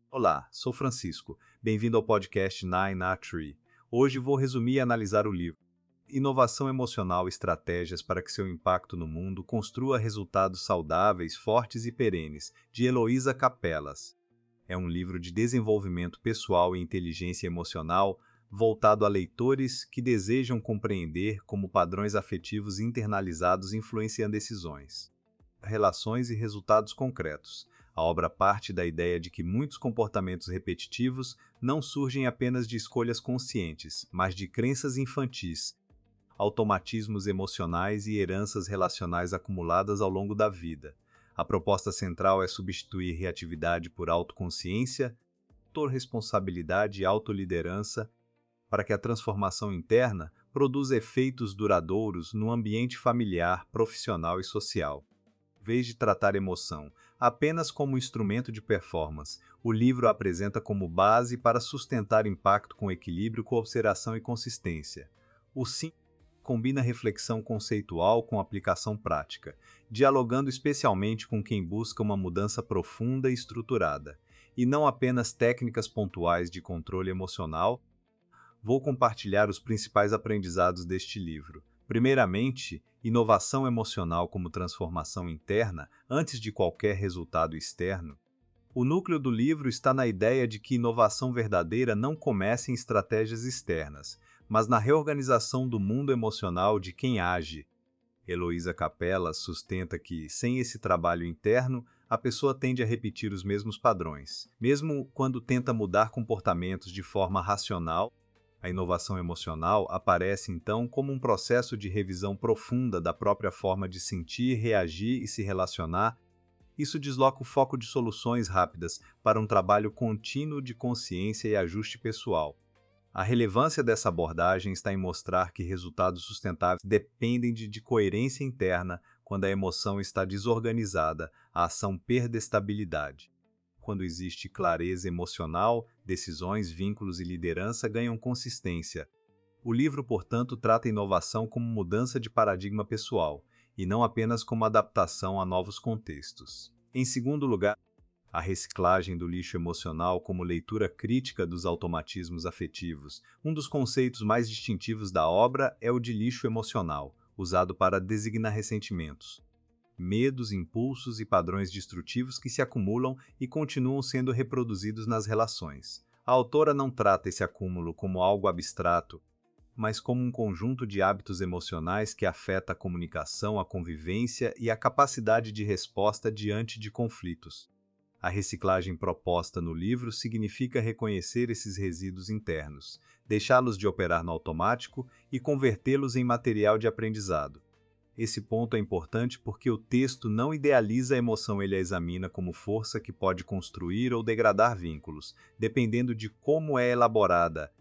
Olá, sou Francisco. Bem-vindo ao podcast Nine a Tree. Hoje vou resumir e analisar o livro Inovação Emocional: Estratégias para que seu impacto no mundo construa resultados saudáveis, fortes e perenes, de Heloísa Capelas. É um livro de desenvolvimento pessoal e inteligência emocional voltado a leitores que desejam compreender como padrões afetivos internalizados influenciam decisões, relações e resultados concretos. A obra parte da ideia de que muitos comportamentos repetitivos não surgem apenas de escolhas conscientes, mas de crenças infantis, automatismos emocionais e heranças relacionais acumuladas ao longo da vida. A proposta central é substituir reatividade por autoconsciência, autorresponsabilidade e autoliderança, para que a transformação interna produza efeitos duradouros no ambiente familiar, profissional e social. Em vez de tratar emoção apenas como instrumento de performance, o livro a apresenta como base para sustentar impacto com equilíbrio, consideração e consistência. O sim combina reflexão conceitual com aplicação prática, dialogando especialmente com quem busca uma mudança profunda e estruturada, e não apenas técnicas pontuais de controle emocional. Vou compartilhar os principais aprendizados deste livro. Primeiramente, inovação emocional como transformação interna antes de qualquer resultado externo. O núcleo do livro está na ideia de que inovação verdadeira não começa em estratégias externas, mas na reorganização do mundo emocional de quem age. Heloísa Capella sustenta que, sem esse trabalho interno, a pessoa tende a repetir os mesmos padrões, mesmo quando tenta mudar comportamentos de forma racional. A inovação emocional aparece, então, como um processo de revisão profunda da própria forma de sentir, reagir e se relacionar. Isso desloca o foco de soluções rápidas para um trabalho contínuo de consciência e ajuste pessoal. A relevância dessa abordagem está em mostrar que resultados sustentáveis dependem de coerência interna. Quando a emoção está desorganizada, a ação perde estabilidade. Quando existe clareza emocional, decisões, vínculos e liderança ganham consistência. O livro, portanto, trata a inovação como mudança de paradigma pessoal, e não apenas como adaptação a novos contextos. Em segundo lugar, a reciclagem do lixo emocional como leitura crítica dos automatismos afetivos. Um dos conceitos mais distintivos da obra é o de lixo emocional, usado para designar ressentimentos, medos, impulsos e padrões destrutivos que se acumulam e continuam sendo reproduzidos nas relações. A autora não trata esse acúmulo como algo abstrato, mas como um conjunto de hábitos emocionais que afeta a comunicação, a convivência e a capacidade de resposta diante de conflitos. A reciclagem proposta no livro significa reconhecer esses resíduos internos, deixá-los de operar no automático e convertê-los em material de aprendizado. Esse ponto é importante porque o texto não idealiza a emoção, ele a examina como força que pode construir ou degradar vínculos, dependendo de como é elaborada.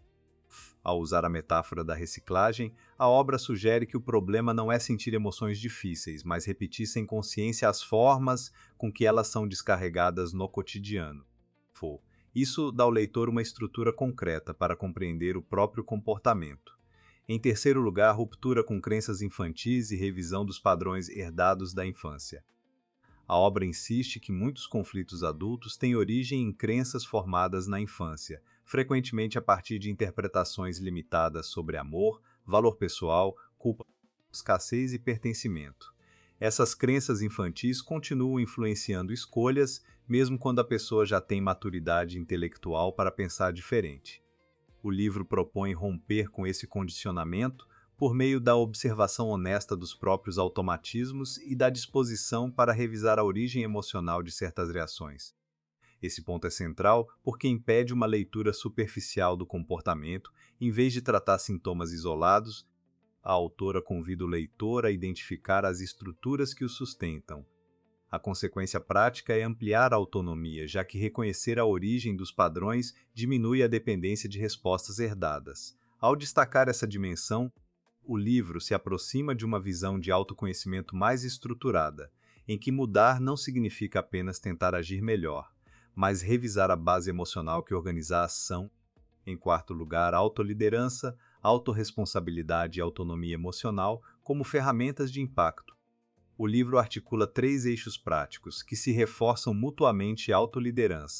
Ao usar a metáfora da reciclagem, a obra sugere que o problema não é sentir emoções difíceis, mas repetir sem consciência as formas com que elas são descarregadas no cotidiano. Isso dá ao leitor uma estrutura concreta para compreender o próprio comportamento. Em terceiro lugar, ruptura com crenças infantis e revisão dos padrões herdados da infância. A obra insiste que muitos conflitos adultos têm origem em crenças formadas na infância, frequentemente a partir de interpretações limitadas sobre amor, valor pessoal, culpa, escassez e pertencimento. Essas crenças infantis continuam influenciando escolhas, mesmo quando a pessoa já tem maturidade intelectual para pensar diferente. O livro propõe romper com esse condicionamento por meio da observação honesta dos próprios automatismos e da disposição para revisar a origem emocional de certas reações. Esse ponto é central porque impede uma leitura superficial do comportamento. Em vez de tratar sintomas isolados, a autora convida o leitor a identificar as estruturas que o sustentam. A consequência prática é ampliar a autonomia, já que reconhecer a origem dos padrões diminui a dependência de respostas herdadas. Ao destacar essa dimensão, o livro se aproxima de uma visão de autoconhecimento mais estruturada, em que mudar não significa apenas tentar agir melhor, mas revisar a base emocional que organiza a ação. Em quarto lugar, autoliderança, autorresponsabilidade e autonomia emocional como ferramentas de impacto. O livro articula 3 eixos práticos que se reforçam mutuamente: autoliderança,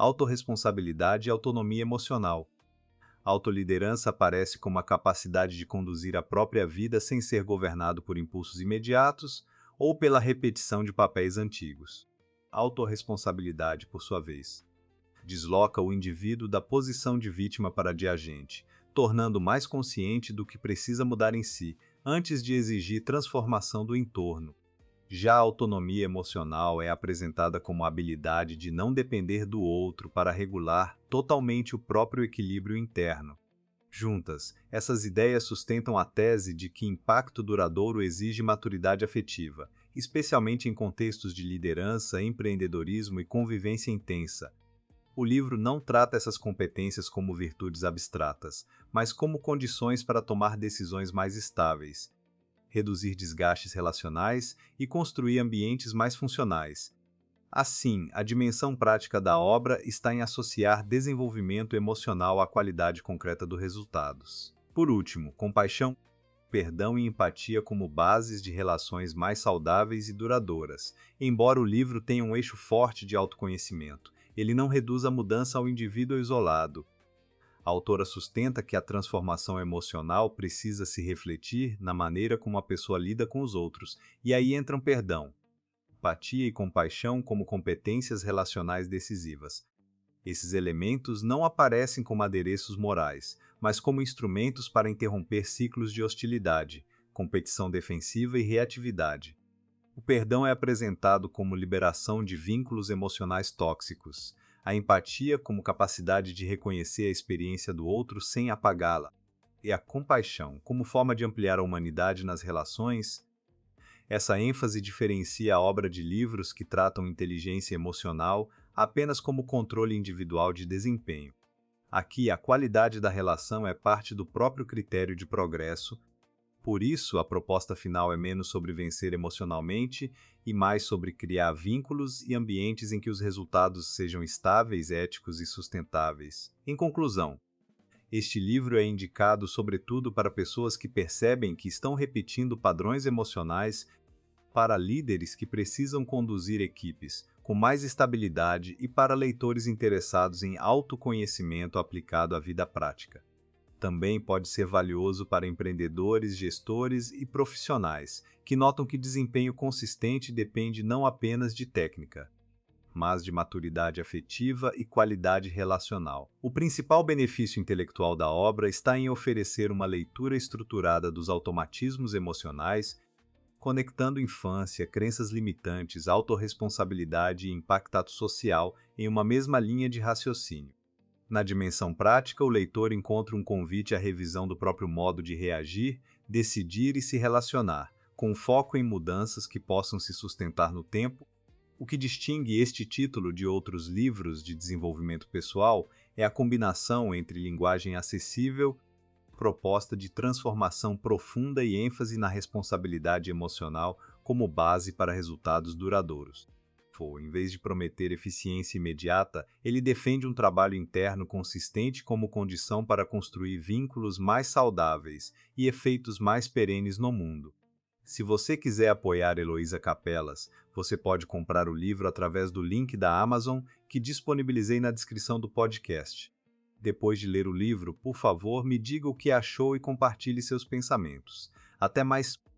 autorresponsabilidade e autonomia emocional. A autoliderança aparece como a capacidade de conduzir a própria vida sem ser governado por impulsos imediatos ou pela repetição de papéis antigos. A autorresponsabilidade, por sua vez, desloca o indivíduo da posição de vítima para de agente, tornando mais consciente do que precisa mudar em si, antes de exigir transformação do entorno. Já a autonomia emocional é apresentada como a habilidade de não depender do outro para regular totalmente o próprio equilíbrio interno. Juntas, essas ideias sustentam a tese de que impacto duradouro exige maturidade afetiva, especialmente em contextos de liderança, empreendedorismo e convivência intensa. O livro não trata essas competências como virtudes abstratas, mas como condições para tomar decisões mais estáveis, reduzir desgastes relacionais e construir ambientes mais funcionais. Assim, a dimensão prática da obra está em associar desenvolvimento emocional à qualidade concreta dos resultados. Por último, compaixão, perdão e empatia como bases de relações mais saudáveis e duradouras. Embora o livro tenha um eixo forte de autoconhecimento, ele não reduz a mudança ao indivíduo isolado. A autora sustenta que a transformação emocional precisa se refletir na maneira como a pessoa lida com os outros, e aí entram perdão, empatia e compaixão como competências relacionais decisivas. Esses elementos não aparecem como adereços morais, mas como instrumentos para interromper ciclos de hostilidade, competição defensiva e reatividade. O perdão é apresentado como liberação de vínculos emocionais tóxicos, a empatia como capacidade de reconhecer a experiência do outro sem apagá-la, e a compaixão como forma de ampliar a humanidade nas relações. Essa ênfase diferencia a obra de livros que tratam inteligência emocional apenas como controle individual de desempenho. Aqui, a qualidade da relação é parte do próprio critério de progresso. Por isso, a proposta final é menos sobre vencer emocionalmente e mais sobre criar vínculos e ambientes em que os resultados sejam estáveis, éticos e sustentáveis. Em conclusão, este livro é indicado sobretudo para pessoas que percebem que estão repetindo padrões emocionais, para líderes que precisam conduzir equipes com mais estabilidade e para leitores interessados em autoconhecimento aplicado à vida prática. Também pode ser valioso para empreendedores, gestores e profissionais que notam que desempenho consistente depende não apenas de técnica, mas de maturidade afetiva e qualidade relacional. O principal benefício intelectual da obra está em oferecer uma leitura estruturada dos automatismos emocionais, conectando infância, crenças limitantes, autorresponsabilidade e impacto social em uma mesma linha de raciocínio. Na dimensão prática, o leitor encontra um convite à revisão do próprio modo de reagir, decidir e se relacionar, com foco em mudanças que possam se sustentar no tempo. O que distingue este título de outros livros de desenvolvimento pessoal é a combinação entre linguagem acessível, proposta de transformação profunda e ênfase na responsabilidade emocional como base para resultados duradouros. Em vez de prometer eficiência imediata, ele defende um trabalho interno consistente como condição para construir vínculos mais saudáveis e efeitos mais perenes no mundo. Se você quiser apoiar Heloísa Capelas, você pode comprar o livro através do link da Amazon que disponibilizei na descrição do podcast. Depois de ler o livro, por favor, me diga o que achou e compartilhe seus pensamentos. Até mais!